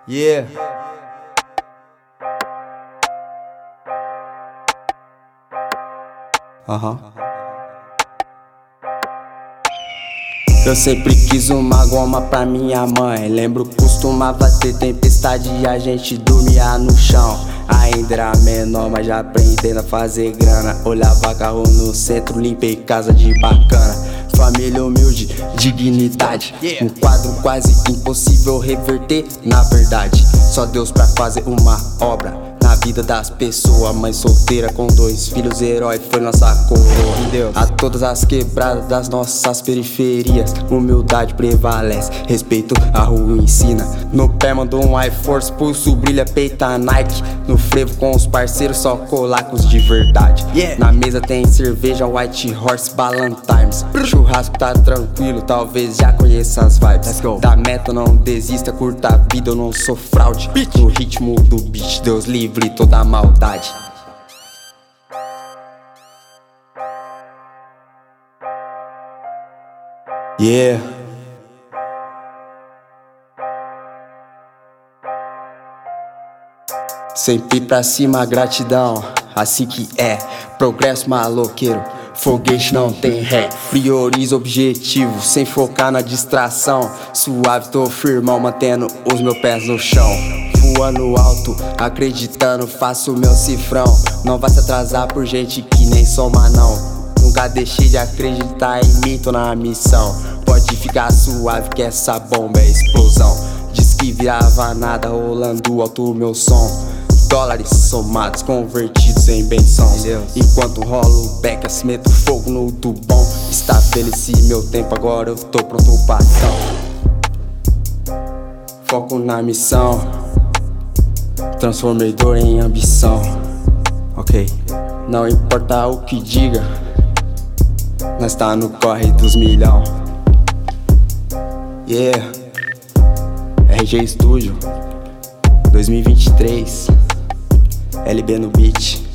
Yeah. Eu sempre quis uma goma pra minha mãe. Lembro costumava ter tempestade e a gente dormia no chão. Ainda era menor, mas já aprendendo a fazer grana. Olhava carro no centro, limpei casa de bacana. Família humilde, dignidade. Um quadro quase impossível reverter, na verdade. Só Deus pra fazer uma obra na vida das pessoas. Mãe solteira com 2 filhos, herói foi nossa coroa. A todas as quebradas das nossas periferias, humildade prevalece, respeito a rua ensina. No pé mandou um Air Force, pulso brilha, peita Nike. No frevo com os parceiros, só colacos de verdade. Na mesa tem cerveja, White Horse, Ballantines. Churrasco tá tranquilo, talvez já conheça as vibes. Da meta não desista, curta a vida, eu não sou fraude. No ritmo do beat, Deus livre toda a maldade. Yeah. Sempre pra cima, gratidão, assim que é. Progresso maloqueiro, foguete não tem ré. Prioriza objetivo, sem focar na distração. Suave tô firmão, mantendo os meus pés no chão. Voando alto, acreditando, faço meu cifrão. Não vai se atrasar por gente que nem soma não. Nunca deixei de acreditar em mim, tô na missão. Pode ficar suave que essa bomba é explosão. Diz que virava nada, rolando alto o meu som. Dólares somados, convertidos em bençãos. Enquanto rolo o back, meto fogo no tubão. Estabeleci meu tempo, agora eu tô pronto pra ação. Foco na missão, transformei dor em ambição. Ok, não importa o que diga, nós tá no corre dos milhão. Yeah, RG Studio 2023, LB no beat.